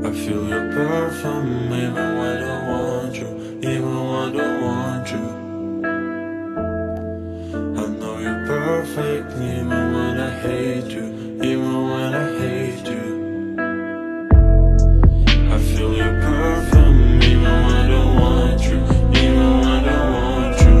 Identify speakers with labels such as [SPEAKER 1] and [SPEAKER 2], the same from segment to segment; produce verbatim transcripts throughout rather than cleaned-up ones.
[SPEAKER 1] I feel your perfume even when I want you, even when I don't want you. I know you're perfect even when I hate you, even when I hate you. I feel your perfume even when I don't want you, even when I don't want you.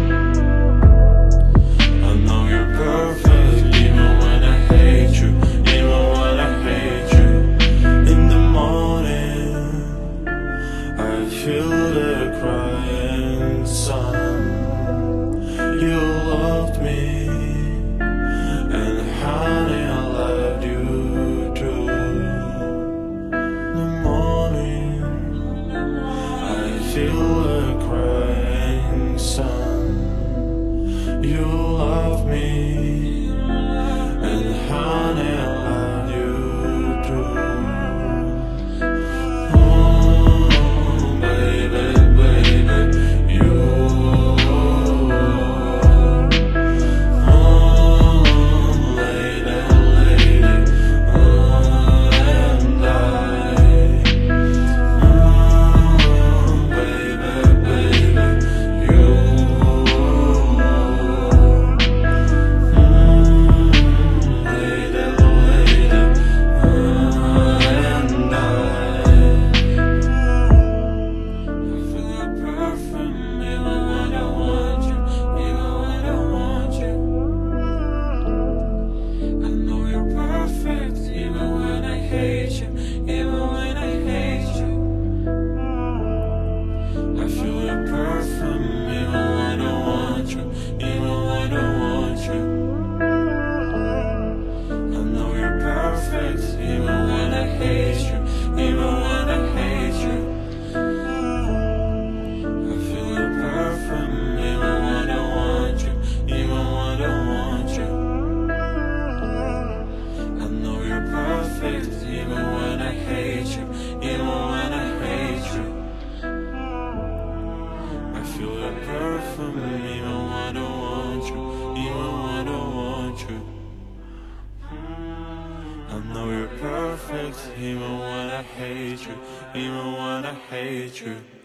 [SPEAKER 1] I know you're perfect even when I hate you, even when I hate you. In the morning I feel the crying sun. You loved me, and honey, I loved you too. In the morning I feel the crying sun. You love me, and honey, I love you too. Oh, baby, baby, you. Oh, lady, lady, oh, and I. Oh, baby, baby, you. I know you're perfect, even when I hate you, even when I hate you.